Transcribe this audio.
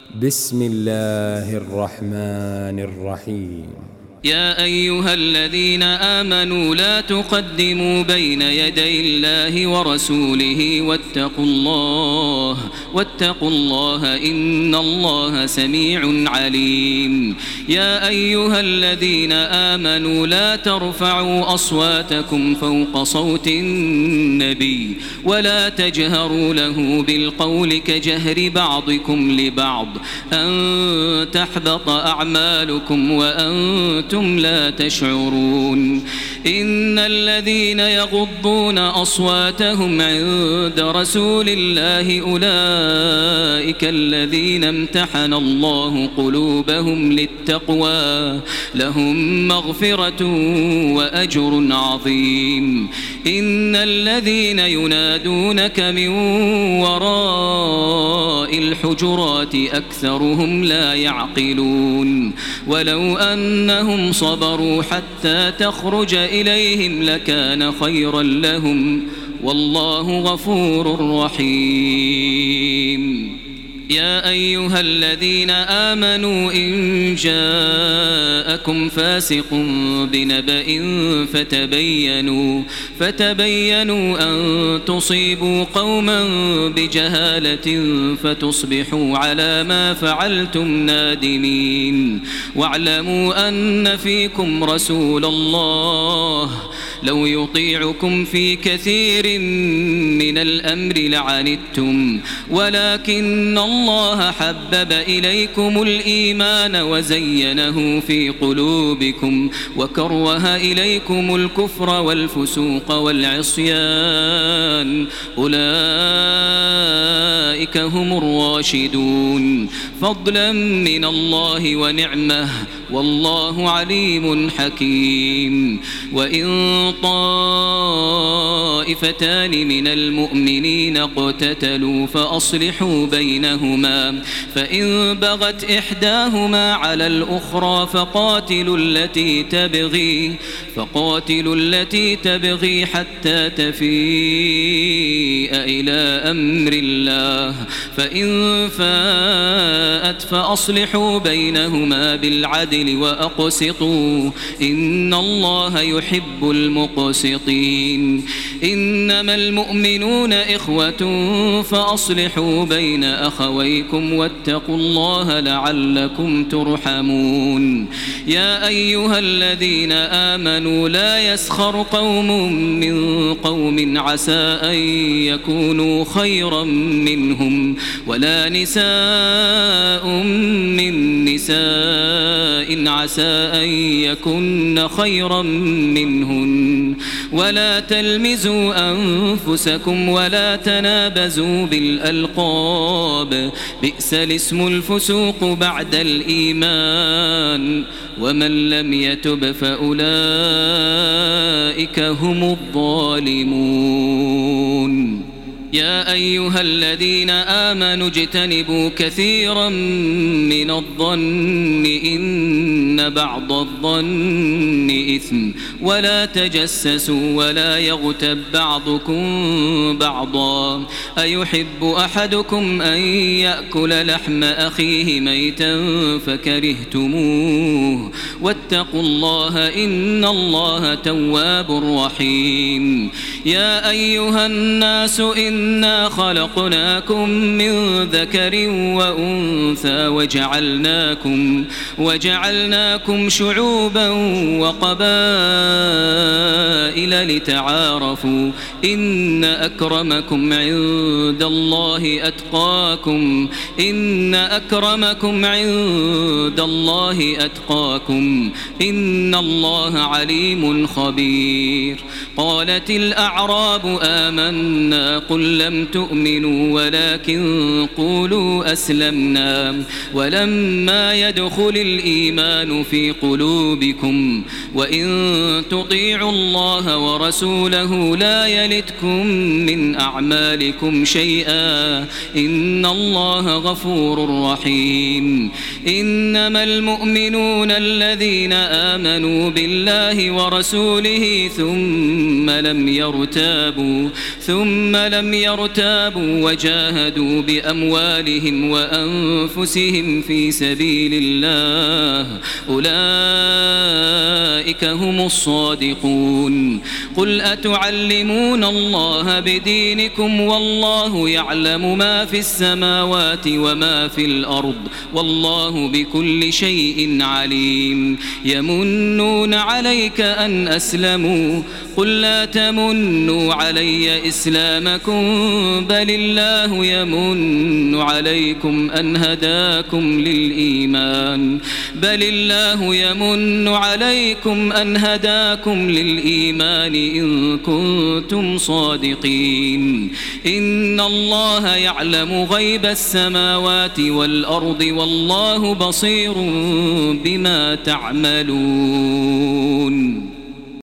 بسم الله الرحمن الرحيم. يا أيها الذين آمنوا لا تقدموا بين يدي الله ورسوله واتقوا الله إن الله سميع عليم. يا أيها الذين آمنوا لا ترفعوا أصواتكم فوق صوت النبي ولا تجهروا له بالقول كجهر بعضكم لبعض أن تحبط أعمالكم وأنتم لا تشعرون. إن الذين يغضون أصواتهم عند رسول الله أولئك الذين امتحن الله قلوبهم للتقوى لهم مغفرة وأجر عظيم. إن الذين ينادونك من وراء الحجرات أكثرهم لا يعقلون. ولو أنهم صبروا حتى تخرج إليهم لكان خيرا لهم والله غفور رحيم. يا أيها الذين آمنوا إن جاءكم فاسق بنبأ فتبينوا أن تصيبوا قوما بجهالة فتصبحوا على ما فعلتم نادمين. واعلموا أن فيكم رسول الله لو يطيعكم في كثير من الأمر لعنتم ولكن الله حبب إليكم الإيمان وزينه في قلوبكم وكره إليكم الكفر والفسوق والعصيان أولئك هم الراشدون فضلا من الله ونعمه والله عليم حكيم. وإن طائفتان من المؤمنين اقتتلوا فأصلحوا بينهما فإن بغت إحداهما على الأخرى فقاتلوا التي تبغي حتى تفيء إلى أمر الله فإن فاءت فأصلحوا بينهما بالعدل وأقسطوا إن الله يحب المقسطين. إنما المؤمنون إخوة فأصلحوا بين أخويكم واتقوا الله لعلكم ترحمون. يا أيها الذين آمنوا لا يسخر قوم من قوم عسى أن يكونوا خيرا منهم ولا نساء من نساء عسى أن يكن خيرا منهن ولا تلمزوا أنفسكم ولا تنابزوا بالألقاب بئس الاسم الفسوق بعد الإيمان ومن لم يتب فأولئك هم الظالمون. يا أيها الذين آمنوا اجتنبوا كثيرا من الظن إن بعض الظن إثم ولا تجسسوا ولا يغتب بعضكم بعضا أيحب أحدكم أن يأكل لحم أخيه ميتا فكرهتموه واتقوا الله إن الله تواب رحيم. يا أيها الناس إنا خلقناكم من ذكر وأنثى وجعلناكم شعوبا وقبائل لتعارفوا إن أكرمكم عند الله أتقاكم إن الله عليم خبير. قالت الأعراب آمنا قل لم تؤمنوا ولكن قولوا أسلمنا ولما يدخل الإيمان في قلوبكم وإن تطيعوا الله ورسوله لا يلتكم من أعمالكم شيئا إن الله غفور رحيم. إنما المؤمنون الذين آمنوا بالله ورسوله ثم ثم لم يرتابوا وجاهدوا بأموالهم وأنفسهم في سبيل الله أولئك هم الصادقون. قل أتعلمون الله بدينكم والله يعلم ما في السماوات وما في الأرض والله بكل شيء عليم. يمنون عليك أن أسلموا قل لا تمنوا علي إسلامكم بل الله يمن عليكم أن هداكم للإيمان إن كنتم صادقين. إن الله يعلم غيب السماوات والأرض والله بصير بما تعملون.